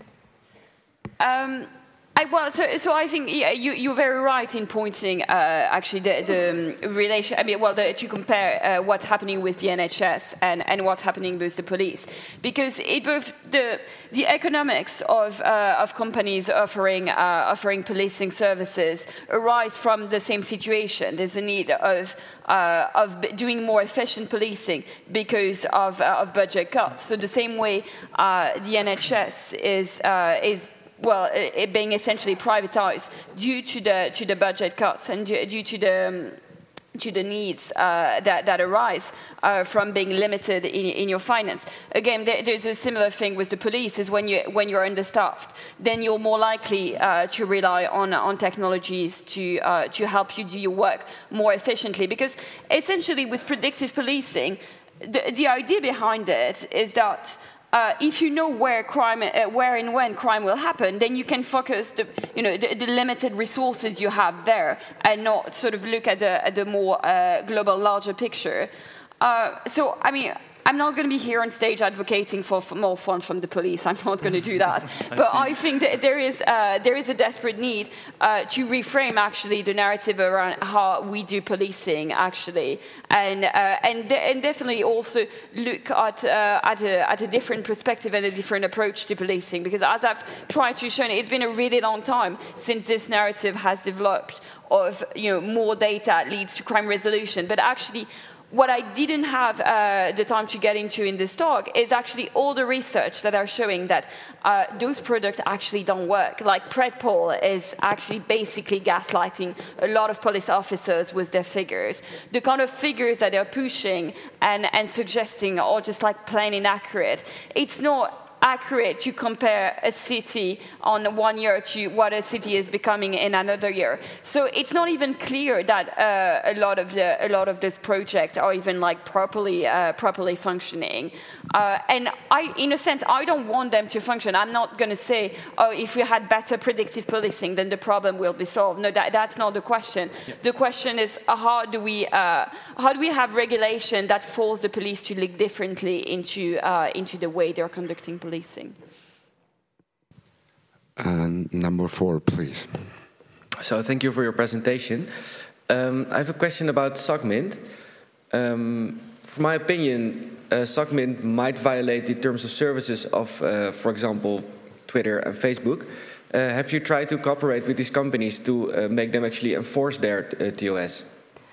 Um, I, well, so, so I think yeah, you, you're very right in pointing uh, actually the, the um, relation. I mean, well, the, to compare uh, what's happening with the N H S and, and what's happening with the police, because it both the the economics of uh, of companies offering uh, offering policing services arise from the same situation. There's a need of uh, of doing more efficient policing because of uh, of budget cuts. So the same way uh, the N H S is uh, is. Well, it being essentially privatized due to the to the budget cuts and due to the um, to the needs uh, that that arise uh, from being limited in, in your finance. Again, there, there's a similar thing with the police. Is when you when you're understaffed, then you're more likely uh, to rely on on technologies to uh, to help you do your work more efficiently. Because essentially, with predictive policing, the, the idea behind it is that Uh, if you know where crime, uh, where and when crime will happen, then you can focus the, you know, the, the limited resources you have there, and not sort of look at the, at the more uh, global, larger picture. Uh, so, I mean, I'm not going to be here on stage advocating for, for more funds from the police. I'm not going to do that. I but see. I think that there is uh, there is a desperate need uh, to reframe actually the narrative around how we do policing actually, and uh, and de and definitely also look at uh, at a at a different perspective and a different approach to policing. Because as I've tried to show, it's been a really long time since this narrative has developed of, you know, more data leads to crime resolution, but actually What I didn't have uh, the time to get into in this talk is actually all the research that are showing that uh, those products actually don't work. Like PredPol is actually basically gaslighting a lot of police officers with their figures. The kind of figures that they're pushing and, and suggesting are just like plain inaccurate. It's not accurate to compare a city on one year to what a city is becoming in another year. So it's not even clear that uh, a lot of the a lot of these projects are even like properly uh, properly functioning. Uh, and I, in a sense, I don't want them to function. I'm not going to say, oh, if we had better predictive policing, then the problem will be solved. No, that, that's not the question. Yeah. The question is uh, how do we uh, how do we have regulation that force the police to look differently into uh, into the way they're conducting policing. And number four, please. So thank you for your presentation. Um, I have a question about SOCMINT. Um, from my opinion, uh, SOCMINT might violate the terms of services of, uh, for example, Twitter and Facebook. Uh, have you tried to cooperate with these companies to uh, make them actually enforce their uh, T O S?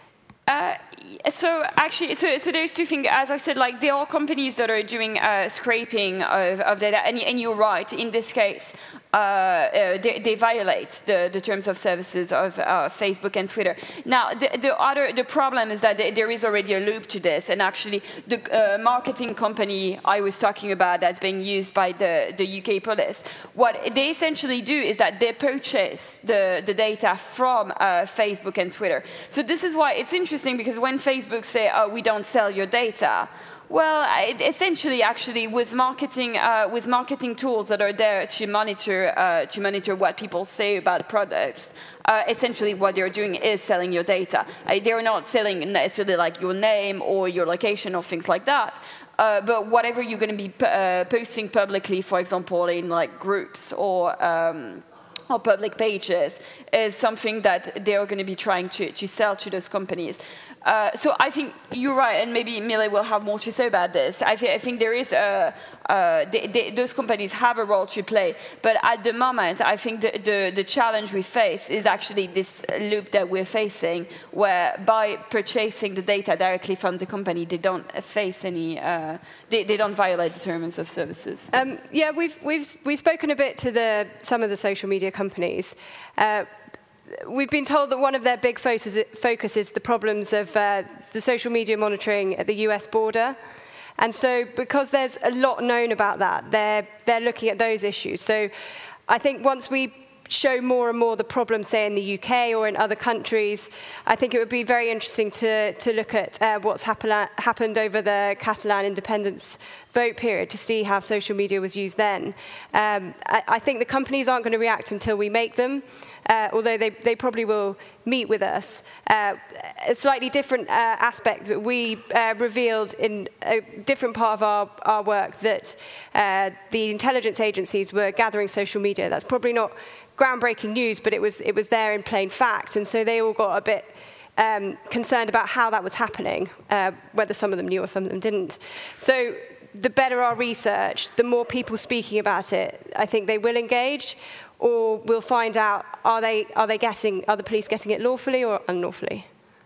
Uh, so actually, so, so there's two things. As I said, like there are companies that are doing uh, scraping of, of data, and, and you're right. In this case, uh, uh, they, they violate the, the terms of services of uh, Facebook and Twitter. Now, the, the other the problem is that there is already a loop to this, and actually, the uh, marketing company I was talking about that's being used by the, the U K police, what they essentially do is that they purchase the, the data from uh, Facebook and Twitter. So this is why it's interesting, because when Facebook say, oh, we don't sell your data, well, it essentially, actually, with marketing, uh, with marketing tools that are there to monitor, uh, to monitor what people say about products, uh, essentially what they're doing is selling your data. Uh, they're not selling necessarily like your name or your location or things like that. Uh, but whatever you're going to be p uh, posting publicly, for example, in like groups or um, or public pages, is something that they are going to be trying to, to sell to those companies. Uh, so I think you're right, and maybe Mille will have more to say about this. I, th I think there is a, uh, they, they, those companies have a role to play, but at the moment, I think the, the, the challenge we face is actually this loop that we're facing, where by purchasing the data directly from the company, they don't face any, uh, they, they don't violate the terms of services. Um, yeah, we've, we've, we've spoken a bit to the, some of the social media companies. Uh, We've been told that one of their big focus, focus is the problems of uh, the social media monitoring at the U S border. And so because there's a lot known about that, they're, they're looking at those issues. So I think once we show more and more the problems, say, in the U K or in other countries, I think it would be very interesting to, to look at uh, what's happen happened over the Catalan independence vote period to see how social media was used then. Um, I, I think the companies aren't going to react until we make them, uh, although they, they probably will meet with us. Uh, a slightly different uh, aspect that we uh, revealed in a different part of our, our work, that uh, the intelligence agencies were gathering social media. That's probably not groundbreaking news, but it was, it was there in plain fact, and so they all got a bit um, concerned about how that was happening, uh, whether some of them knew or some of them didn't. So the better our research, the more people speaking about it, I think they will engage, or we'll find out, are they, are they getting, are the police getting it lawfully or unlawfully?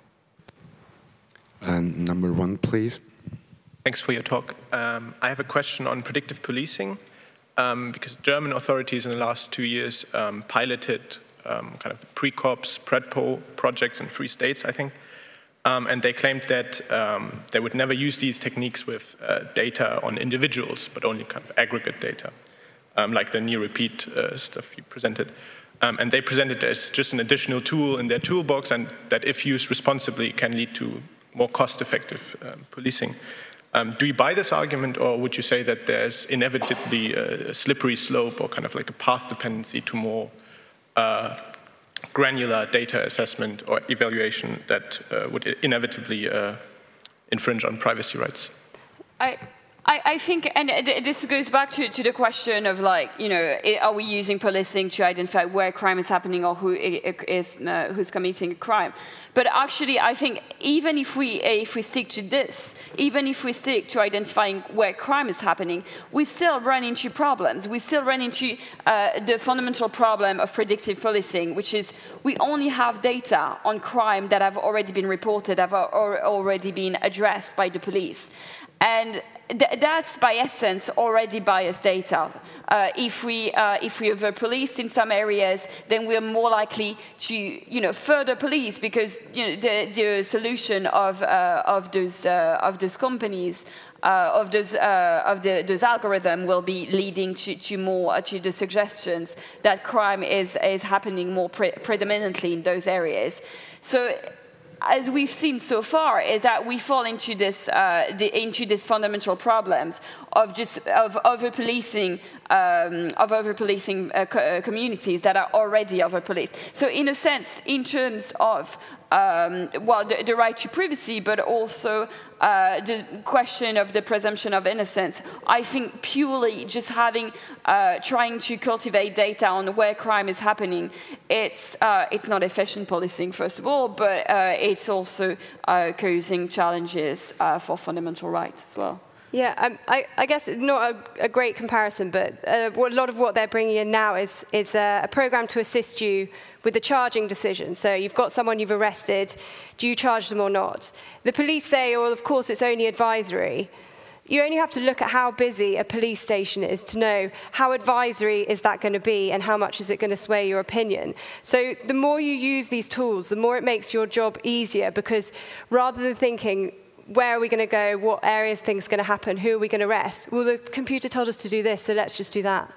And number one, please. Thanks for your talk. Um, I have a question on predictive policing. Um, because German authorities in the last two years um, piloted um, kind of the PreCops, PredPol projects in three states, I think, um, and they claimed that um, they would never use these techniques with uh, data on individuals, but only kind of aggregate data, um, like the near repeat uh, stuff you presented. Um, and they presented it as just an additional tool in their toolbox, and that if used responsibly can lead to more cost-effective um, policing. Um, do you buy this argument, or would you say that there's inevitably a slippery slope or kind of like a path dependency to more uh, granular data assessment or evaluation that uh, would inevitably uh, infringe on privacy rights? I, I, I think, and this goes back to, to the question of like, you know, are we using policing to identify where crime is happening or who is uh, who's committing a crime? But actually, I think even if we if we stick to this, even if we stick to identifying where crime is happening, we still run into problems. We still run into uh, the fundamental problem of predictive policing, which is we only have data on crime that have already been reported, have already been addressed by the police. And th that's, by essence, already biased data. Uh, if we uh, if we over-policed in some areas, then we are more likely to, you know, further police because, you know, the, the solution of uh, of those uh, of those companies uh, of those uh, of the, those algorithms will be leading to, to more uh, to the suggestions that crime is is happening more pre predominantly in those areas. So, as we've seen so far, is that we fall into this uh, the, into these fundamental problems of just of over-policing um, of over-policing uh, co uh, communities that are already over-policed. So, in a sense, in terms of um, well, the, the right to privacy, but also uh, the question of the presumption of innocence, I think purely just having uh, trying to cultivate data on where crime is happening, it's uh, it's not efficient policing, first of all, but uh, it's also uh, causing challenges uh, for fundamental rights as well. Yeah, um, I, I guess not a, a great comparison, but uh, a lot of what they're bringing in now is, is a, a program to assist you with the charging decision. So you've got someone you've arrested, do you charge them or not? The police say, well, of course, it's only advisory. You only have to look at how busy a police station is to know how advisory is that going to be and how much is it going to sway your opinion. So the more you use these tools, the more it makes your job easier, because rather than thinking, where are we going to go, what areas things going to happen, who are we going to arrest? Well, the computer told us to do this, so let's just do that.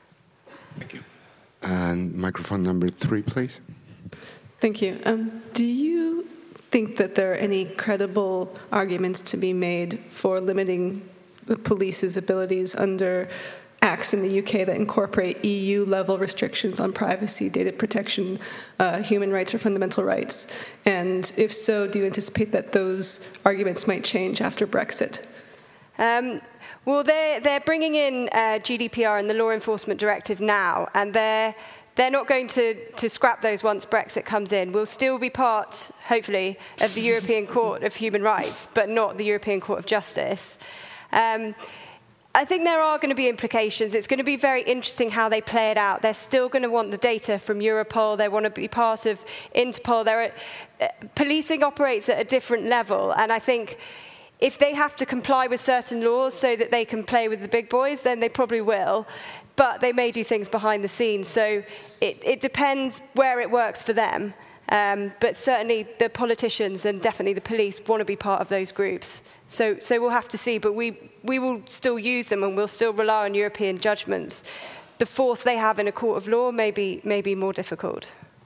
Thank you. And microphone number three, please. Thank you. Um, do you think that there are any credible arguments to be made for limiting the police's abilities under acts in the U K that incorporate E U-level restrictions on privacy, data protection, uh, human rights, or fundamental rights? And if so, do you anticipate that those arguments might change after Brexit? Um, well, they're, they're bringing in uh, G D P R and the Law Enforcement Directive now, and they're, they're not going to, to scrap those once Brexit comes in. We'll still be part, hopefully, of the European Court of Human Rights, but not the European Court of Justice. Um, I think there are going to be implications. It's going to be very interesting how they play it out. They're still going to want the data from Europol. They want to be part of Interpol. They're, uh, policing operates at a different level, and I think if they have to comply with certain laws so that they can play with the big boys, then they probably will. But they may do things behind the scenes. So it, it depends where it works for them. Um, but certainly the politicians and definitely the police want to be part of those groups. So, so we'll have to see, but we, we will still use them and we'll still rely on European judgments. The force they have in a court of law may be, may be more difficult.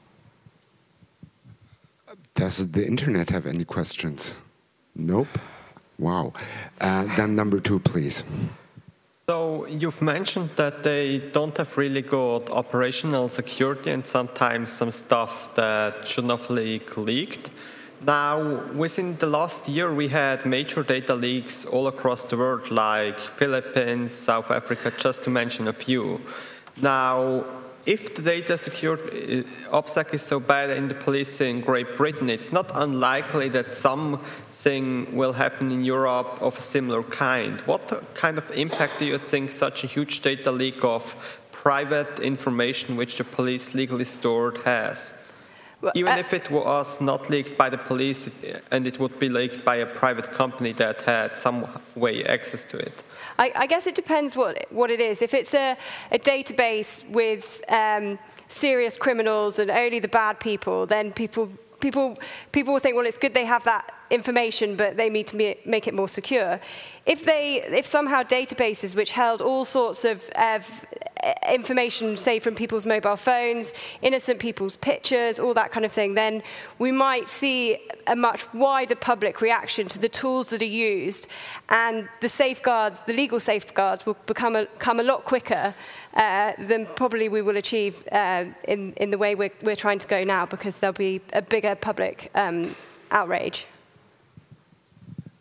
Does the internet have any questions? Nope. Wow. Uh, then number two, please. So you've mentioned that they don't have really good operational security and sometimes some stuff that should not leak leaked. Now, within the last year, we had major data leaks all across the world, like Philippines, South Africa, just to mention a few. Now, if the data security OPSEC is so bad in the police in Great Britain, it's not unlikely that something will happen in Europe of a similar kind. What kind of impact do you think such a huge data leak of private information which the police legally stored has? Well, Even uh, if it was not leaked by the police and it would be leaked by a private company that had some way access to it. I, I guess it depends what, what it is. If it's a, a database with um, serious criminals and only the bad people, then people, people, people will think, well, it's good they have that information, but they need to make it more secure. If, they, if somehow databases which held all sorts of, of information, say from people's mobile phones, innocent people's pictures, all that kind of thing, then we might see a much wider public reaction to the tools that are used, and the safeguards, the legal safeguards, will become a, come a lot quicker uh, than probably we will achieve uh, in, in the way we're, we're trying to go now, because there'll be a bigger public um, outrage.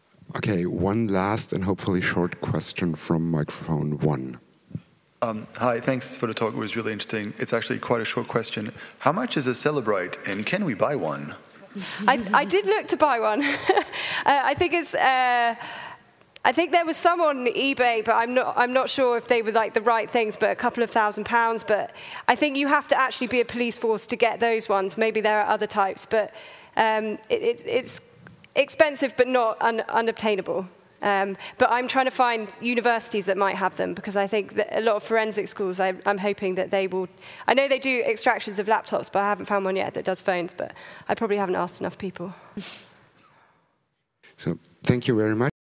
Okay, one last and hopefully short question from microphone one. Um, hi, thanks for the talk. It was really interesting. It's actually quite a short question. How much is a Cellebrite, and can we buy one? I, I did look to buy one. uh, I think it's. Uh, I think there was some on eBay, but I'm not. I'm not sure if they were like the right things. But a couple of thousand pounds. But I think you have to actually be a police force to get those ones. Maybe there are other types, but um, it, it, it's expensive, but not un, unobtainable. Um, but I'm trying to find universities that might have them, because I think that a lot of forensic schools, I, I'm hoping that they will. I know they do extractions of laptops, but I haven't found one yet that does phones. But I probably haven't asked enough people. So thank you very much.